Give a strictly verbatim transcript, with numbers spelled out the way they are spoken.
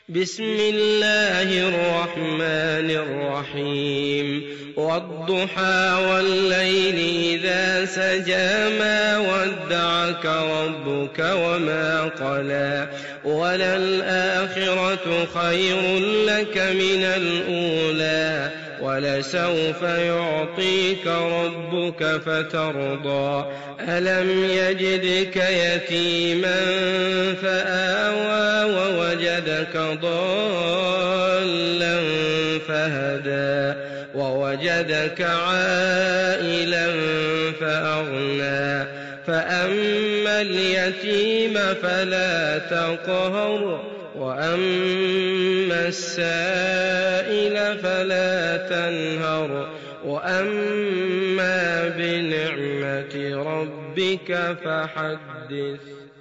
بسم الله الرحمن الرحيم والضحى والليل إذا سجى ما ودعك ربك وما قلى وللآخرة خير لك من الأولى ولسوف يعطيك ربك فترضى ألم يجدك يتيما فآوى ووجدك ضالا فهدى ووجدك عائلا فأغنى فأما اليتيم فلا تقهر وأما السائل فلا تنهر وأما بنعمة ربك فحدث.